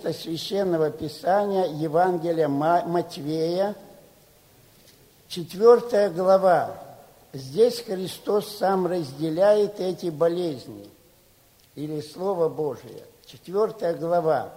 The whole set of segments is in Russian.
место Священного Писания Евангелия Матвея, 4 глава. Здесь Христос сам разделяет эти болезни, или Слово Божие. 4 глава,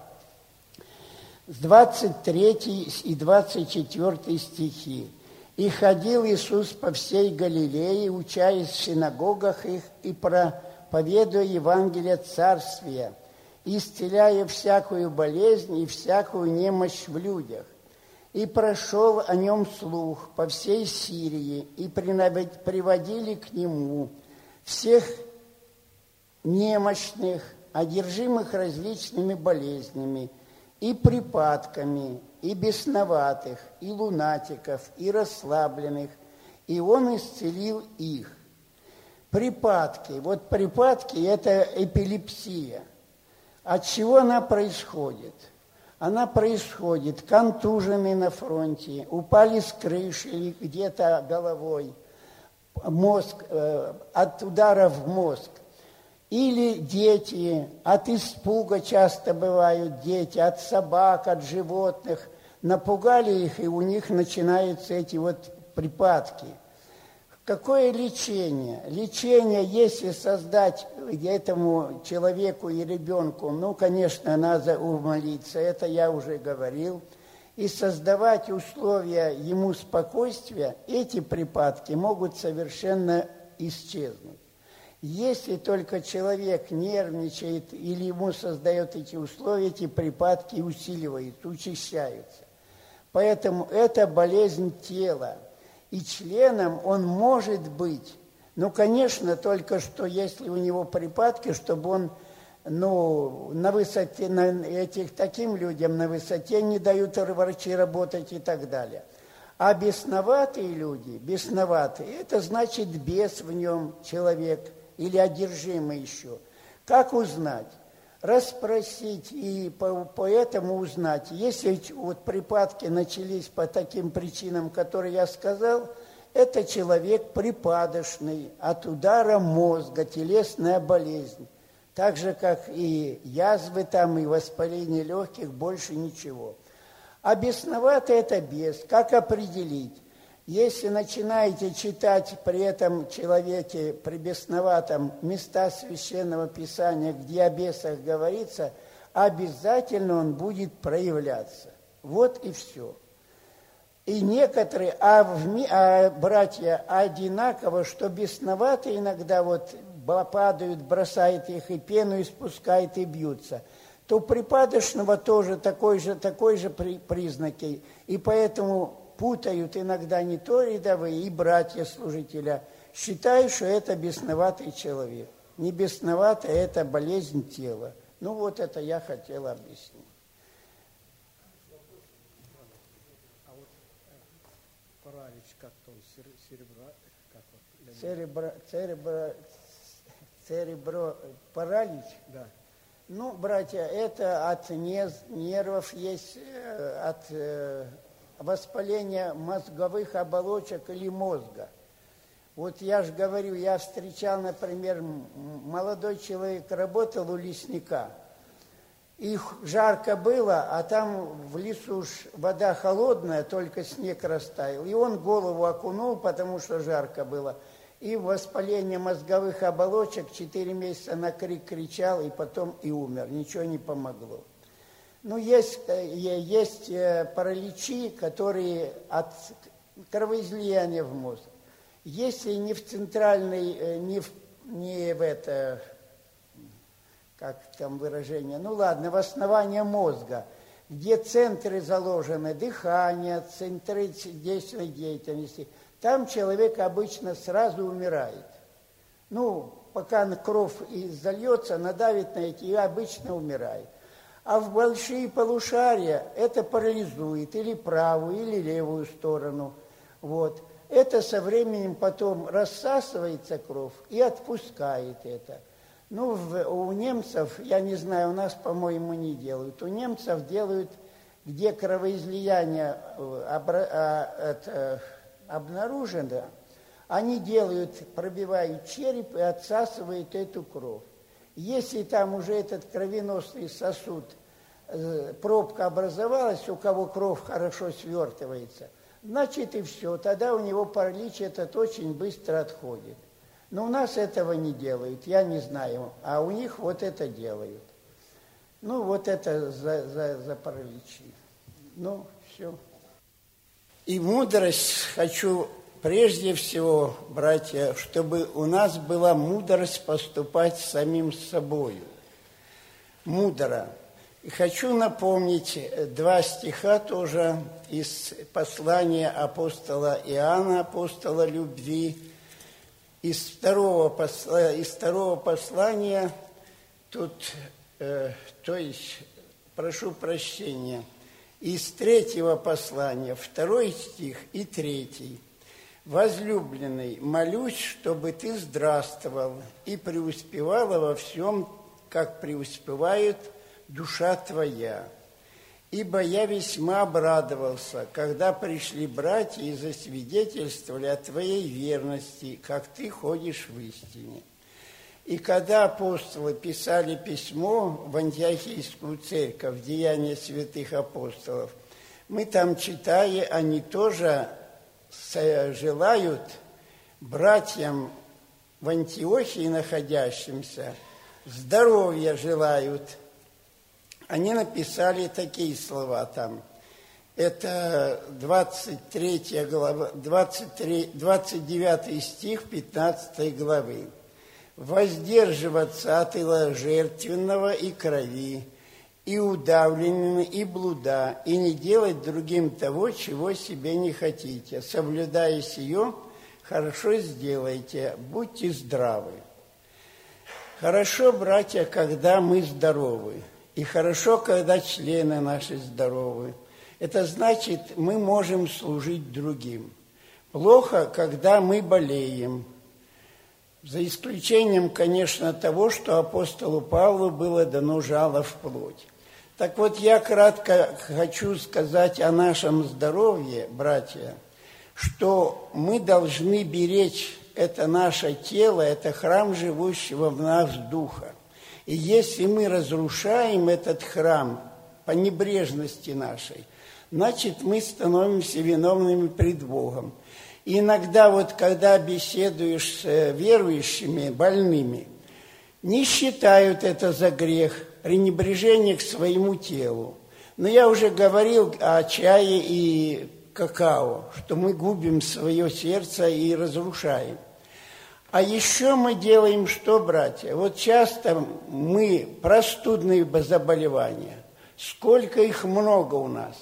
с 23 и 24 стихи. «И ходил Иисус по всей Галилее, учаясь в синагогах их и проповедуя Евангелие Царствия, исцеляя всякую болезнь и всякую немощь в людях. И прошел о нем слух по всей Сирии, и приводили к нему всех немощных, одержимых различными болезнями, и припадками, и бесноватых, и лунатиков, и расслабленных, и он исцелил их». Припадки. Вот припадки – это эпилепсия. От чего она происходит? Она происходит контуженные на фронте, упали с крыши или где-то головой, мозг, от удара в мозг. Или дети, от испуга часто бывают дети, от собак, от животных. Напугали их, и у них начинаются эти вот припадки. Какое лечение? Лечение, если создать этому человеку и ребенку, ну, конечно, надо умолиться, это я уже говорил, и создавать условия ему спокойствия, эти припадки могут совершенно исчезнуть. Если только человек нервничает или ему создает эти условия, эти припадки усиливаются, учащаются. Поэтому это болезнь тела. И членом он может быть, ну, конечно, только что, если у него припадки, чтобы он, ну, на высоте, таким людям на высоте не дают врачи работать и так далее. А бесноватые люди, это значит бес в нем человек или одержимый еще. Как узнать? Расспросить и по этому узнать. Если вот припадки начались по таким причинам, которые я сказал, это человек припадочный от удара мозга, телесная болезнь. Так же, как и язвы там, и воспаление легких, больше ничего. А бесноватый – это бес. Как определить? Если начинаете читать при этом человеке, при бесноватом, места Священного Писания, где о бесах говорится, обязательно он будет проявляться. Вот и все. И некоторые, братья, одинаково, что бесноватые иногда вот падают, бросают их, и пену испускают, и бьются, то у припадочного тоже такой же признаки. И поэтому путают иногда не то рядовые и братья-служителя. Считают, что это бесноватый человек. Не бесноватый, а это болезнь тела. Ну вот это я хотел объяснить. А вот паралич как-то серебро, паралич? Да. Ну, братья, это от нервов есть, от воспаления мозговых оболочек или мозга. Вот я же говорю, я встречал, например, молодой человек работал у лесника, и жарко было, а там в лесу уж вода холодная, только снег растаял, и он голову окунул, потому что жарко было, и воспаление мозговых оболочек 4 месяца на крик кричал, и потом и умер, ничего не помогло. Ну, есть параличи, которые от кровоизлияния в мозг. Если не в центральной, не в это, как там выражение, ну ладно, в основании мозга, где центры заложены, дыхание, центры действия деятельности, там человек обычно сразу умирает. Ну, пока кровь зальется, надавит на эти, и обычно умирает. А в большие полушария это парализует или правую, или левую сторону. Вот. Это со временем потом рассасывается кровь и отпускает это. Ну, у немцев, я не знаю, у нас, по-моему, не делают. У немцев делают, где кровоизлияние обнаружено, они делают, пробивают череп и отсасывают эту кровь. Если там уже этот кровеносный сосуд пробка образовалась, у кого кровь хорошо свертывается, значит и все, тогда у него паралич этот очень быстро отходит. Но у нас этого не делают, я не знаю, а у них вот это делают. Ну, вот это за параличи. Ну, все. И мудрость хочу прежде всего, братья, чтобы у нас была мудрость поступать самим собою. Мудро. И хочу напомнить 2 стиха тоже из послания апостола Иоанна, апостола любви, из второго послания, тут, то есть, прошу прощения, из 3 послания, 2 стих и 3. «Возлюбленный, молюсь, чтобы ты здравствовал и преуспевала во всем, как преуспевает душа твоя. Ибо я весьма обрадовался, когда пришли братья и засвидетельствовали о твоей верности, как ты ходишь в истине». И когда апостолы писали письмо в Антиохийскую церковь, Деяния святых апостолов, мы там, читая, они тоже желают братьям в Антиохии находящимся, здоровья желают. Они написали такие слова там. Это 23 глава, 29 стих 15 главы. «Воздерживаться от иложертвенного и крови, и удавленного, и блуда, и не делать другим того, чего себе не хотите. Соблюдая сие, хорошо сделайте, будьте здравы». Хорошо, братья, когда мы здоровы, и хорошо, когда члены наши здоровы. Это значит, мы можем служить другим. Плохо, когда мы болеем. За исключением, конечно, того, что апостолу Павлу было дано жало в плоть. Так вот, я кратко хочу сказать о нашем здоровье, братья, что мы должны беречь это наше тело, это храм живущего в нас Духа. И если мы разрушаем этот храм по небрежности нашей, значит, мы становимся виновными пред Богом. И иногда вот, когда беседуешь с верующими, больными, не считают это за грех, пренебрежение к своему телу. Но я уже говорил о чае и какао, что мы губим свое сердце и разрушаем. А еще мы делаем что, братья? Вот часто мы, простудные заболевания, сколько их много у нас.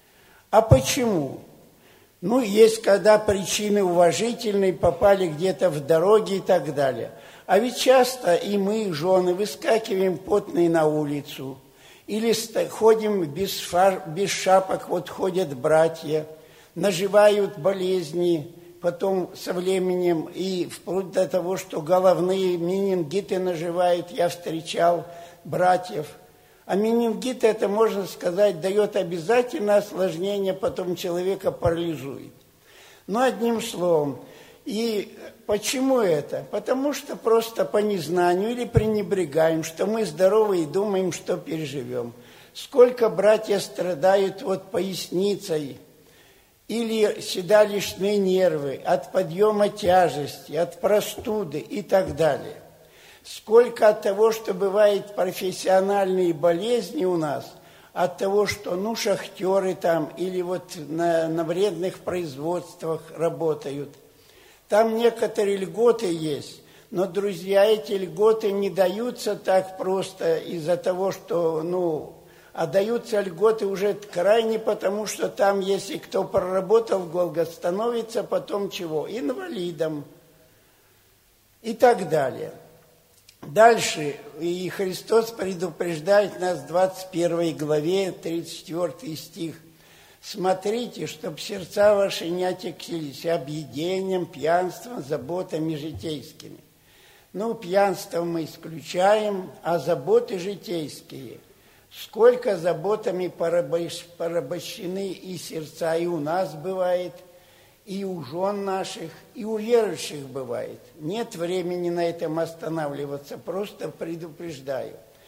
А почему? Ну, есть, когда причины уважительные, попали где-то в дороге и так далее. А ведь часто и мы, жены, выскакиваем потные на улицу, или ходим без шапок, вот ходят братья, наживают болезни, потом со временем, и вплоть до того, что головные менингиты наживают, я встречал братьев. А менингит, это, можно сказать, дает обязательно осложнение, потом человека парализует. Но одним словом, и почему это? Потому что просто по незнанию или пренебрегаем, что мы здоровы и думаем, что переживем. Сколько братья страдают вот поясницей, или седалищные нервы, от подъема тяжести, от простуды и так далее. Сколько от того, что бывает профессиональные болезни у нас, от того, что, ну, шахтеры там или вот на вредных производствах работают. Там некоторые льготы есть, но, друзья, эти льготы не даются так просто из-за того, что, ну, а даются льготы уже крайне, потому что там, если кто проработал долго, становится потом чего? Инвалидом и так далее. Дальше, и Христос предупреждает нас в 21 главе, 34 стих. «Смотрите, чтоб сердца ваши не отекчились объедением, пьянством, заботами житейскими». Ну, пьянство мы исключаем, а заботы житейские. Сколько заботами порабощены и сердца, и у нас бывает, и у жен наших, и у верующих бывает. Нет времени на этом останавливаться, просто предупреждаю.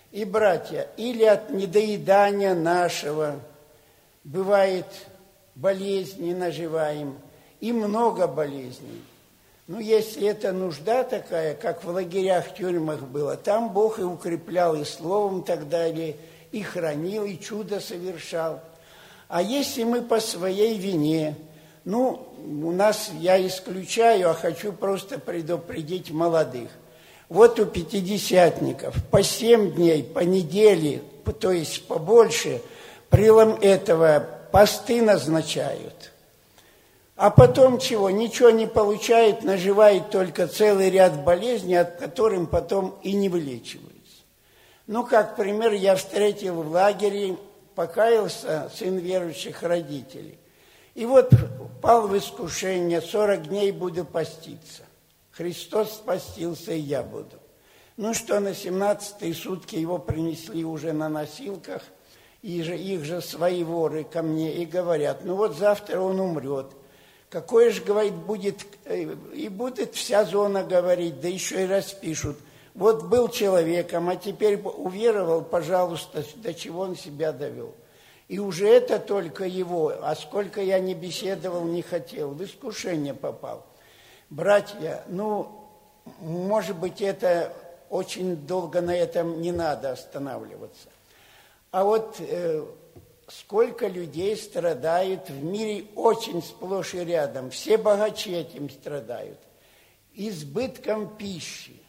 И, братья, или от недоедания нашего, бывает, болезни наживаем, и много болезней. Ну, если это нужда такая, как в лагерях, тюрьмах было, там Бог и укреплял и словом так далее, и хранил, и чудо совершал. А если мы по своей вине, ну, у нас, я исключаю, а хочу просто предупредить молодых. Вот у пятидесятников по 7 дней, по неделе, то есть побольше, прилом этого посты назначают. А потом чего? Ничего не получают, наживают только целый ряд болезней, от которых потом и не вылечиваются. Ну, как пример, я встретил в лагере, покаялся, сын верующих родителей. И вот пал в искушение, 40 дней буду поститься. Христос спастился, и я буду. Ну что, на 17-й сутки его принесли уже на носилках, и их же свои воры ко мне и говорят, ну вот завтра он умрет. Какое же, говорит, будет, и будет вся зона говорить, да еще и распишут. Вот был человеком, а теперь уверовал, пожалуйста, до чего он себя довел. И уже это только его, а сколько я не беседовал, не хотел, в искушение попал. Братья, ну, может быть, это очень долго на этом не надо останавливаться. А вот сколько людей страдает в мире очень сплошь и рядом. Все богачи этим страдают. Избытком пищи.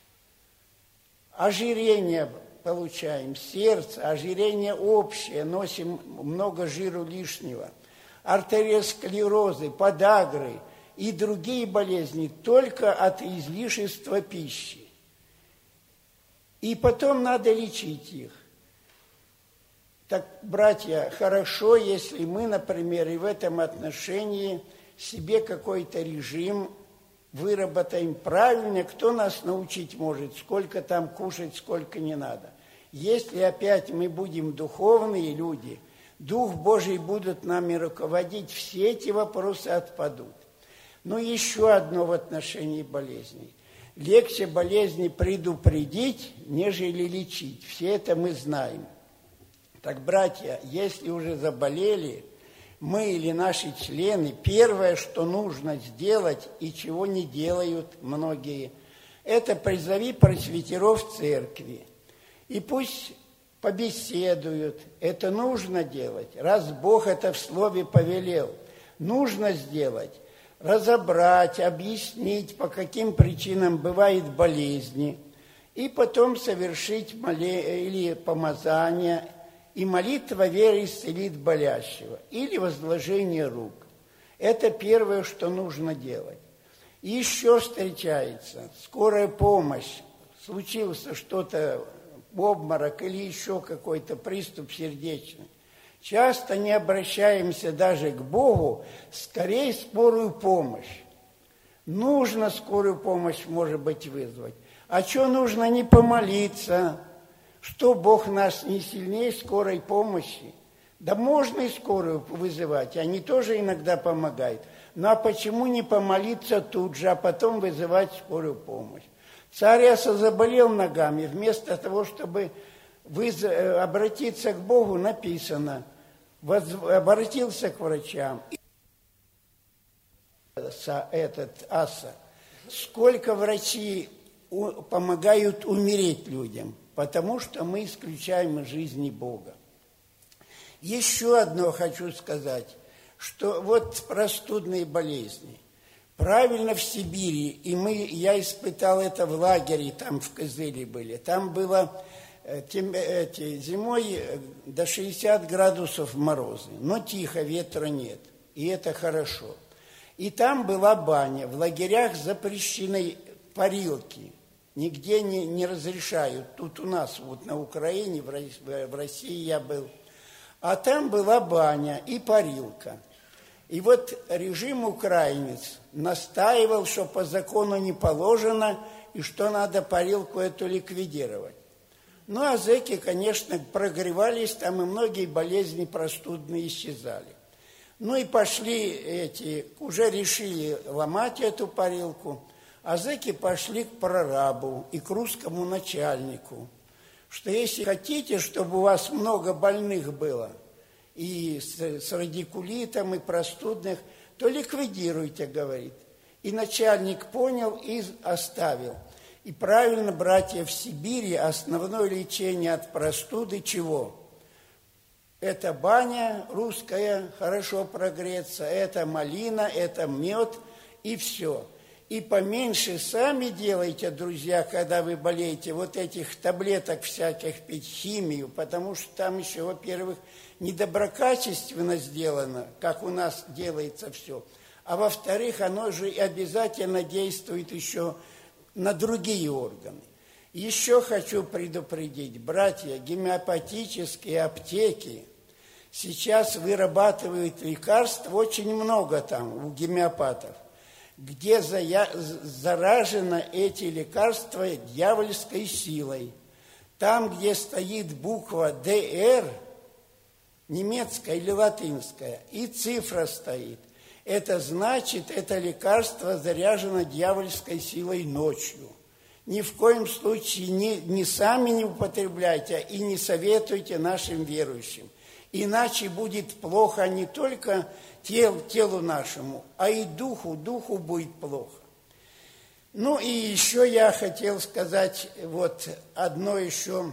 Ожирение получаем, сердце, ожирение общее, носим много жиру лишнего. Артериосклерозы, подагры и другие болезни только от излишества пищи. И потом надо лечить их. Так, братья, хорошо, если мы, например, и в этом отношении себе какой-то режим выработаем правильно, кто нас научить может, сколько там кушать, сколько не надо. Если опять мы будем духовные люди, Дух Божий будут нами руководить, все эти вопросы отпадут. Но еще одно в отношении болезней. Легче болезни предупредить, нежели лечить. Все это мы знаем. Так, братья, если уже заболели, мы или наши члены, первое, что нужно сделать и чего не делают многие, это призови пресвитеров церкви. И пусть побеседуют. Это нужно делать. Раз Бог это в слове повелел, нужно сделать. Разобрать, объяснить, по каким причинам бывают болезни, и потом совершить или помазание, и молитва веры исцелит болящего, или возложение рук. Это первое, что нужно делать. И еще встречается скорая помощь. Случился что-то, обморок или еще какой-то приступ сердечный. Часто не обращаемся даже к Богу, скорее скорую помощь. Нужно скорую помощь, может быть, вызвать. А что нужно не помолиться? Что Бог нас не сильнее скорой помощи? Да можно и скорую вызывать, они тоже иногда помогают. Ну а почему не помолиться тут же, а потом вызывать скорую помощь? Царь Аса заболел ногами, вместо того, чтобы обратиться к Богу, написано, обратился к врачам. Этот Аса. Сколько врачи помогают умереть людям, потому что мы исключаем из жизни Бога. Еще одно хочу сказать, что вот простудные болезни. Правильно в Сибири, и я испытал это в лагере, там в Кызыле были, там было зимой до 60 градусов морозы, но тихо, ветра нет, и это хорошо. И там была баня, в лагерях запрещены парилки, нигде не разрешают. Тут у нас, вот на Украине, в России я был, а там была баня и парилка. И вот режим украинец настаивал, что по закону не положено, и что надо парилку эту ликвидировать. Ну, а зэки, конечно, прогревались там, и многие болезни простудные исчезали. Ну, и пошли уже решили ломать эту парилку, а зэки пошли к прорабу и к русскому начальнику, что если хотите, чтобы у вас много больных было, и с радикулитом, и простудных, то ликвидируйте, говорит. И начальник понял и оставил. И правильно, братья, в Сибири основное лечение от простуды чего? Это баня русская, хорошо прогреться, это малина, это мед и все. И поменьше сами делайте, друзья, когда вы болеете, вот этих таблеток всяких пить, химию, потому что там еще, во-первых, недоброкачественно сделано, как у нас делается все, а во-вторых, оно же обязательно действует еще на другие органы. Еще хочу предупредить, братья, гомеопатические аптеки сейчас вырабатывают лекарств очень много там у гомеопатов, где заражены эти лекарства дьявольской силой. Там, где стоит буква «ДР», немецкая или латинская, и цифра стоит, это значит, это лекарство заряжено дьявольской силой ночью. Ни в коем случае ни сами не употребляйте и не советуйте нашим верующим. Иначе будет плохо не только телу нашему, а и духу будет плохо. Ну и еще я хотел сказать вот одно еще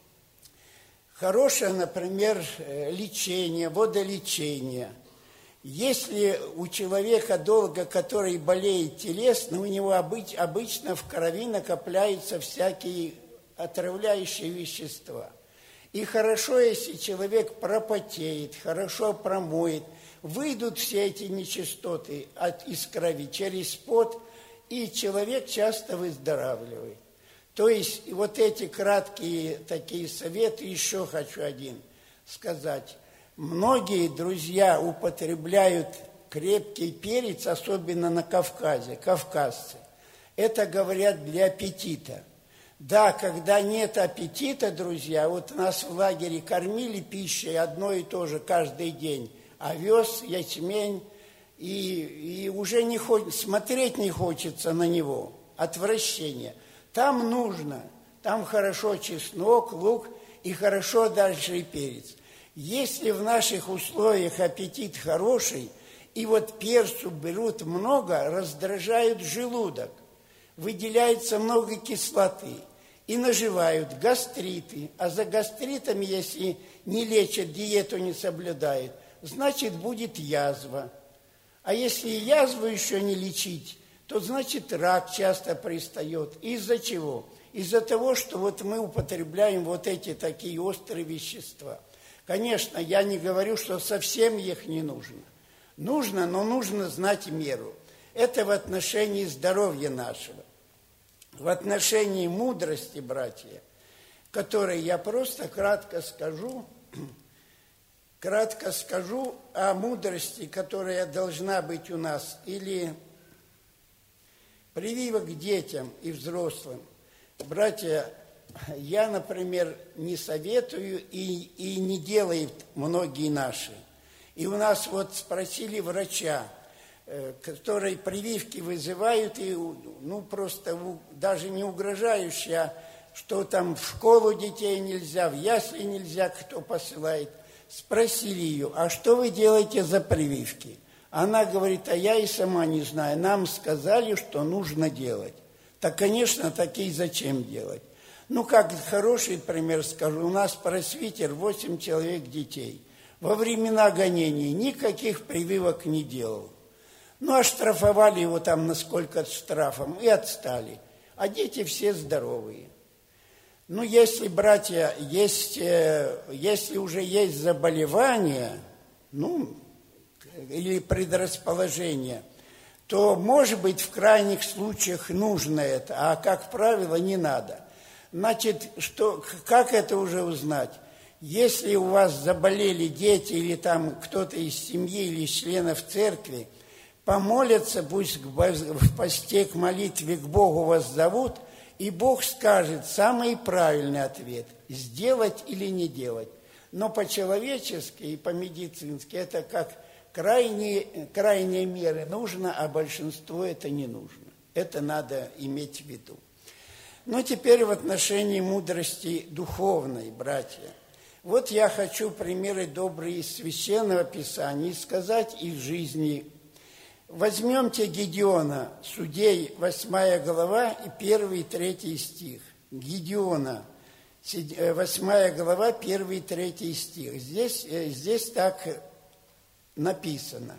хорошее, например, лечение, водолечение. Если у человека долго, который болеет телесно, у него обычно в крови накопляются всякие отравляющие вещества. И хорошо, если человек пропотеет, хорошо промоет, выйдут все эти нечистоты из крови через пот, и человек часто выздоравливает. То есть вот эти краткие такие советы, еще хочу один сказать. Многие друзья употребляют крепкий перец, особенно на Кавказе, кавказцы. Это, говорят, для аппетита. Да, когда нет аппетита, друзья, вот нас в лагере кормили пищей одно и то же каждый день. Овес, ячмень, и уже смотреть не хочется на него. Отвращение. Там нужно, там хорошо чеснок, лук и хорошо дальше и перец. Если в наших условиях аппетит хороший, и вот перцу берут много, раздражают желудок, выделяется много кислоты, и наживают гастриты. А за гастритами, если не лечат, диету не соблюдают, значит, будет язва. А если язву еще не лечить, то, значит, рак часто пристает. Из-за чего? Из-за того, что вот мы употребляем вот эти такие острые вещества. Конечно, я не говорю, что совсем их не нужно. Нужно, но нужно знать меру. Это в отношении здоровья нашего. В отношении мудрости, братья, которой я просто кратко скажу о мудрости, которая должна быть у нас, или прививок к детям и взрослым. Братья, я, например, не советую и не делают многие наши. И у нас вот спросили врача, которые прививки вызывают, и просто даже не угрожающие, что там в школу детей нельзя, в ясли нельзя, кто посылает. Спросили ее, а что вы делаете за прививки? Она говорит, а я и сама не знаю, нам сказали, что нужно делать. Так, конечно, такие зачем делать? Как хороший пример скажу, у нас пресвитер 8 человек детей. Во времена гонений никаких прививок не делал. Оштрафовали его там на сколько-то штрафом и отстали. А дети все здоровые. Если, братья, если уже есть заболевание, или предрасположение, то, может быть, в крайних случаях нужно это, а, как правило, не надо. Значит, как это уже узнать? Если у вас заболели дети или там кто-то из семьи или из членов церкви, помолятся, пусть в посте к молитве к Богу вас зовут, и Бог скажет самый правильный ответ – сделать или не делать. Но по-человечески и по-медицински это как крайние меры нужно, а большинство это не нужно. Это надо иметь в виду. Но теперь в отношении мудрости духовной, братья. Вот я хочу примеры добрые из Священного Писания сказать из жизни. Возьмемте Гедеона, Судей, 8 глава, и 1 и 3 стих. Гедеона, 8 глава, 1 и 3 стих. Здесь так написано.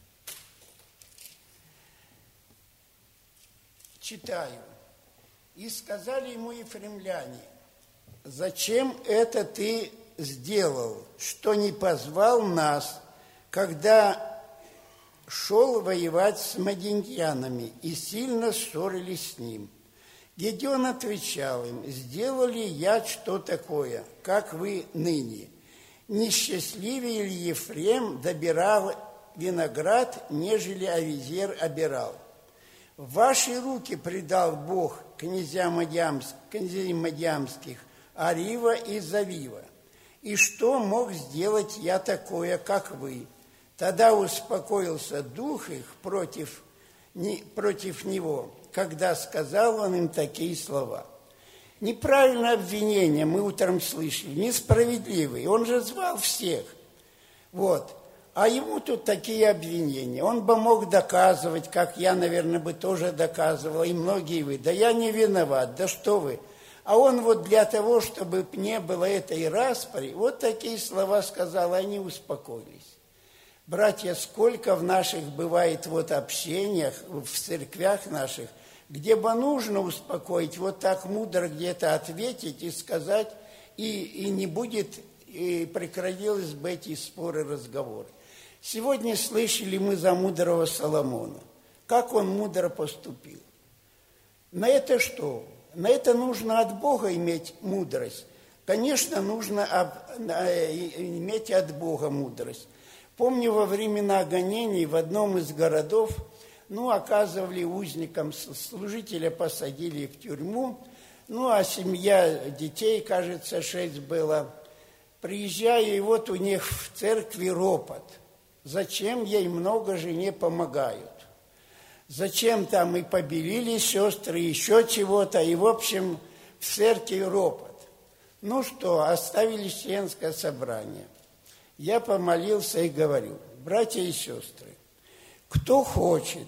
Читаю. «И сказали ему ефремляне: зачем это ты сделал, что не позвал нас, когда шел воевать с мадиянами и сильно ссорились с ним?» Гедеон отвечал им: «Сделал ли я что такое, как вы ныне? Несчастливее ли Ефрем добирал виноград, нежели Авизер обирал? В ваши руки предал Бог князей мадиамских, Арива и Завива. И что мог сделать я такое, как вы?» Тогда успокоился дух их против него, когда сказал он им такие слова. Неправильное обвинение мы утром слышали, несправедливый. Он же звал всех. Вот. А ему тут такие обвинения. Он бы мог доказывать, как я, наверное, бы тоже доказывала, и многие вы. Да я не виноват, да что вы. А он вот для того, чтобы не было этой распри, вот такие слова сказал, и они успокоились. Братья, сколько в наших бывает вот общениях, в церквях наших, где бы нужно успокоить, вот так мудро где-то ответить и сказать, и не будет, и прекратились бы эти споры, разговоры. Сегодня слышали мы за мудрого Соломона. Как он мудро поступил. На это что? На это нужно от Бога иметь мудрость. Конечно, нужно иметь от Бога мудрость. Помню, во времена гонений в одном из городов, оказывали узникам, служителя посадили в тюрьму, а семья детей, кажется, 6 было. Приезжаю, и вот у них в церкви ропот. Зачем ей много жене помогают? Зачем там и побелили сестры, еще чего-то, и, в общем, в церкви ропот. Ну что, оставили членское собрание. Я помолился и говорю: братья и сестры, кто хочет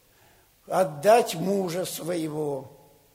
отдать мужа своего,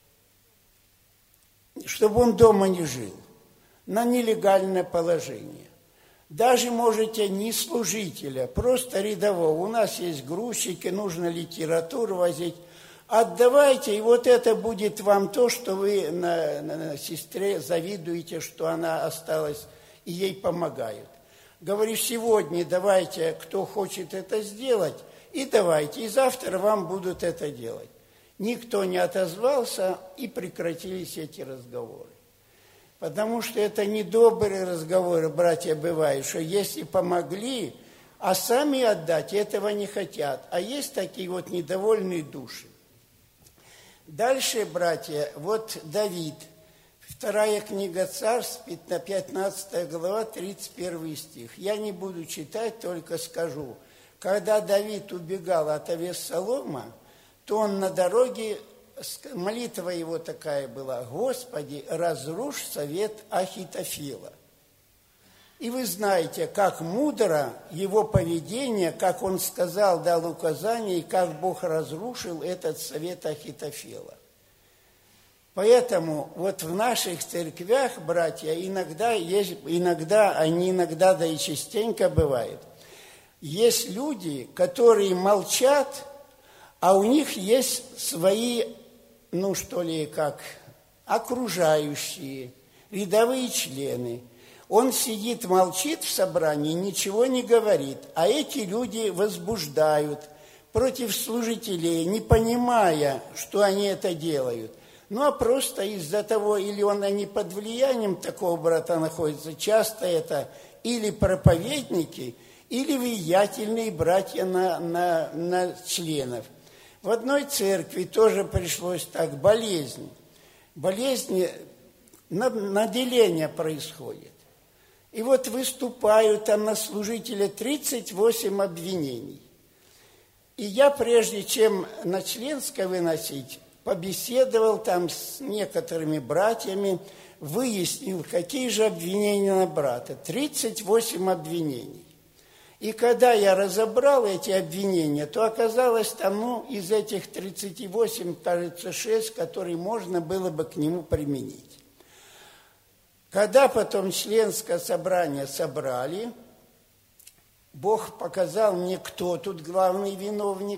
чтобы он дома не жил, на нелегальное положение, даже можете не служителя, просто рядового, у нас есть грузчики, нужно литературу возить, отдавайте, и вот это будет вам то, что вы на сестре завидуете, что она осталась, и ей помогают. Говорю, сегодня давайте, кто хочет это сделать, и давайте, и завтра вам будут это делать. Никто не отозвался, и прекратились эти разговоры. Потому что это недобрые разговоры, братья, бывают, что если помогли, а сами отдать, этого не хотят. А есть такие вот недовольные души. Дальше, братья, вот Давид, 2 книга Царств, 15 глава, 31 стих. Я не буду читать, только скажу. Когда Давид убегал от Авессалома, то он на дороге, молитва его такая была: «Господи, разрушь совет Ахитофела». И вы знаете, как мудро его поведение, как он сказал, дал указание, и как Бог разрушил этот совет Ахитофела. Поэтому вот в наших церквях, братья, иногда, да и частенько бывает, есть люди, которые молчат, а у них есть свои, окружающие, рядовые члены. Он сидит, молчит в собрании, ничего не говорит, а эти люди возбуждают против служителей, не понимая, что они это делают. А просто из-за того, или они под влиянием такого брата находятся, часто это или проповедники, или влиятельные братья на членов. В одной церкви тоже пришлось так, болезнь, наделение происходит. И вот выступают там на служителя 38 обвинений. И я, прежде чем на членское выносить, побеседовал там с некоторыми братьями, выяснил, какие же обвинения на брата. 38 обвинений. И когда я разобрал эти обвинения, то оказалось там, из этих 38, кажется, 6, которые можно было бы к нему применить. Когда потом членское собрание собрали, Бог показал мне, кто тут главный виновник.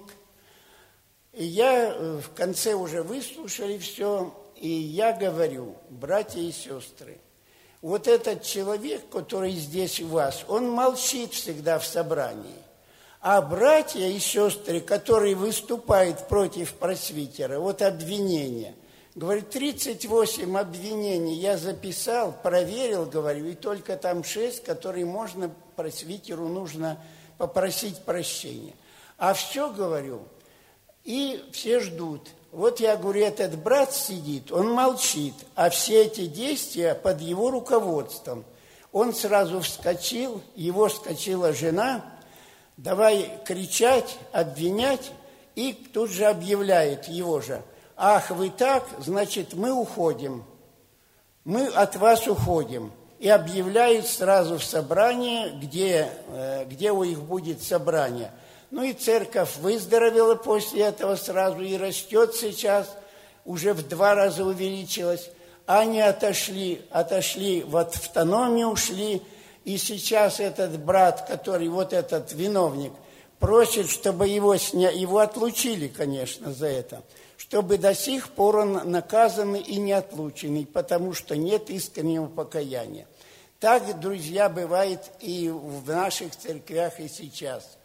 И я в конце уже выслушали все, и я говорю: братья и сестры, вот этот человек, который здесь у вас, он молчит всегда в собрании. А братья и сестры, которые выступают против пресвитера, вот обвинения, говорит, 38 обвинений я записал, проверил, говорю, и только там 6, которые можно, пресвитеру нужно попросить прощения. А все, говорю, и все ждут. Вот я говорю, этот брат сидит, он молчит, а все эти действия под его руководством. Он сразу вскочил, его вскочила жена, давай кричать, обвинять, и тут же объявляет его же: ах, вы так, значит, мы уходим, мы от вас уходим. И объявляет сразу в собрании, где у них будет собрание. Ну и церковь выздоровела после этого сразу и растет сейчас, уже в 2 раза увеличилась. Они отошли в автономию, ушли, и сейчас этот брат, который вот этот виновник, просит, чтобы его отлучили, конечно, за это, чтобы до сих пор он наказанный и не отлученный, потому что нет искреннего покаяния. Так, друзья, бывает и в наших церквях и сейчас.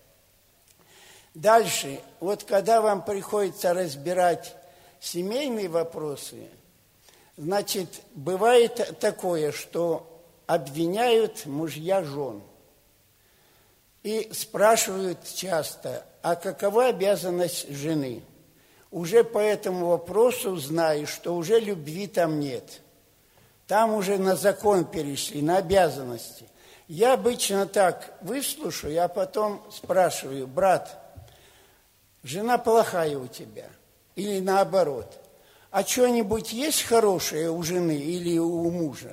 Дальше, вот когда вам приходится разбирать семейные вопросы, значит, бывает такое, что обвиняют мужья жен и спрашивают часто, а какова обязанность жены? Уже по этому вопросу знаешь, что уже любви там нет. Там уже на закон перешли, на обязанности. Я обычно так выслушаю, а потом спрашиваю: брат, жена плохая у тебя? Или наоборот? А что-нибудь есть хорошее у жены или у мужа?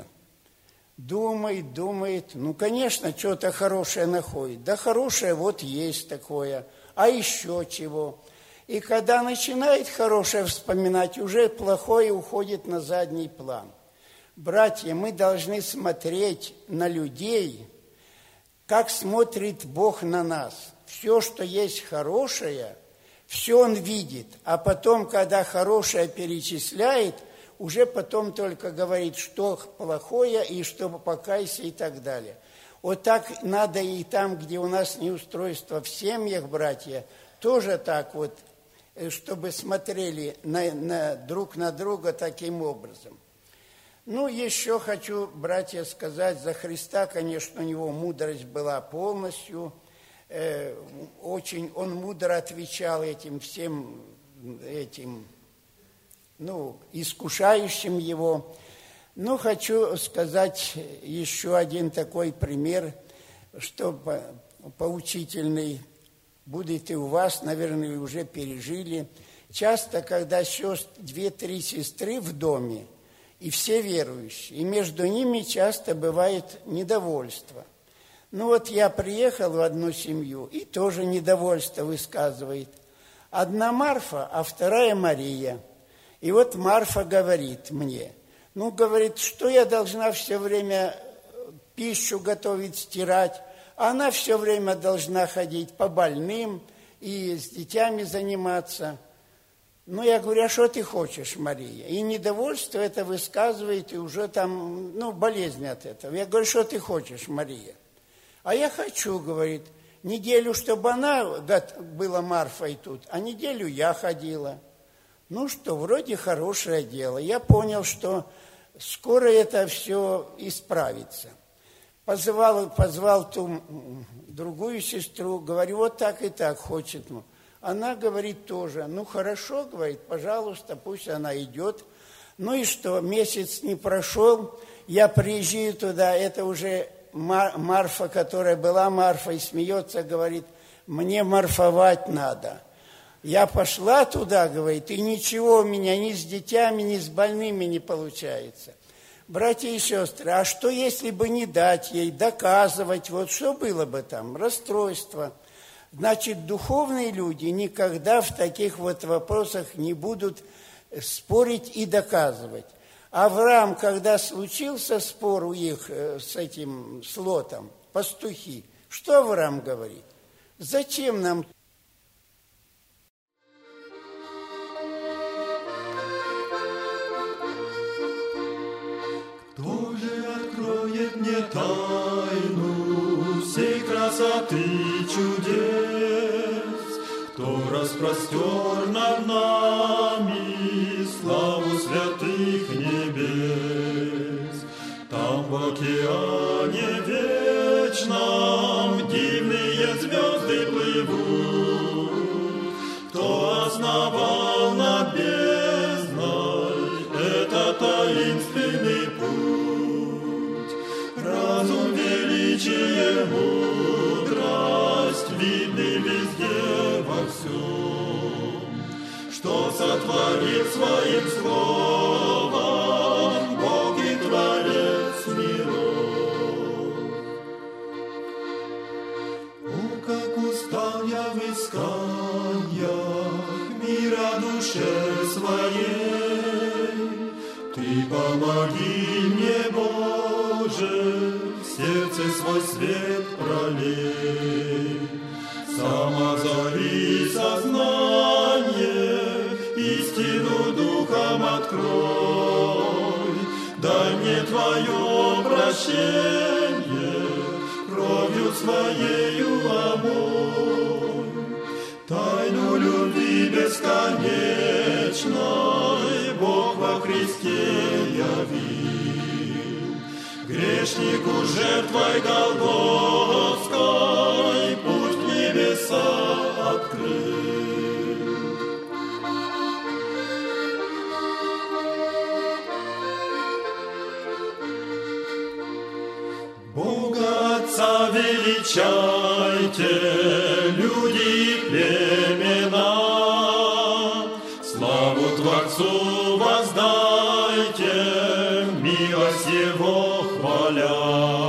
Думает, ну, конечно, что-то хорошее находит. Да хорошее вот есть такое, а еще чего? И когда начинает хорошее вспоминать, уже плохое уходит на задний план. Братья, мы должны смотреть на людей, как смотрит Бог на нас. Все, что есть хорошее, все Он видит, а потом, когда хорошее перечисляет, уже потом только говорит, что плохое, и чтобы покайся и так далее. Вот так надо и там, где у нас неустройство в семьях, братья, тоже так вот, чтобы смотрели друг на друга таким образом. Ну, еще хочу, братья, сказать, за Христа, конечно, у него мудрость была полностью, очень он мудро отвечал всем этим, искушающим его. Ну, хочу сказать еще один такой пример, что поучительный будет и у вас, наверное, уже пережили. Часто, когда 2-3 сестры в доме, и все верующие, и между ними часто бывает недовольство. Ну вот я приехал в одну семью, и тоже недовольство высказывает. Одна Марфа, а вторая Мария. И вот Марфа говорит мне, говорит, что я должна все время пищу готовить, стирать, а она все время должна ходить по больным и с детьми заниматься. Ну, я говорю, а что ты хочешь, Мария? И недовольство это высказывает, и уже там, болезнь от этого. Я говорю, что ты хочешь, Мария? А я хочу, говорит, неделю, чтобы она была Марфой тут, а неделю я ходила. Ну что, вроде хорошее дело. Я понял, что скоро это все исправится. Позвал ту другую сестру, говорю, вот так и так хочет. Она говорит тоже, хорошо, говорит, пожалуйста, пусть она идет. Ну и что, месяц не прошел, я приезжаю туда, это уже Марфа, которая была Марфой, смеется, говорит, мне морфовать надо. Я пошла туда, говорит, и ничего у меня ни с детьми, ни с больными не получается. Братья и сестры, а что если бы не дать ей, доказывать, вот что было бы там? Расстройство. Значит, духовные люди никогда в таких вот вопросах не будут спорить и доказывать. Авраам, когда случился спор у них с этим с Лотом, пастухи, что Авраам говорит? Зачем нам? Кто же откроет мне тайну всей красоты чудес? Кто распростер над нами славу святых небес? Там в океане вечном дивные звезды плывут. Кто основал над бездной этот таинственный путь? Разум, величие, мудрость видны везде во всем, что сотворил своим словом Бог и Творец миров. О, как устал я в исканиях мира душе своей, Ты помоги мне, Боже, в сердце свой свет пролей. Сам озари сознание, истину духом открой. Дай мне Твое прощение, кровью своею омой. Тайну любви бесконечной Бог во Христе явил. Грешнику жертвой Голгофской путь в небеса открыл. Бога Отца величайте, люди и племена, славу Творцу воздайте, милость Его хваля.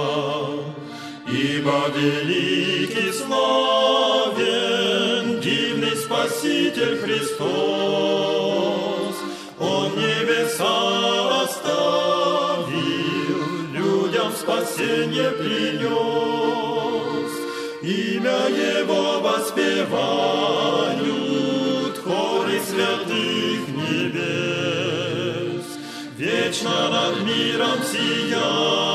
Ибо великий славен, дивный Спаситель Христос, Он небеса оставил, людям спасение принес. Имя Его воспевают хоры святых небес, вечно над миром сияет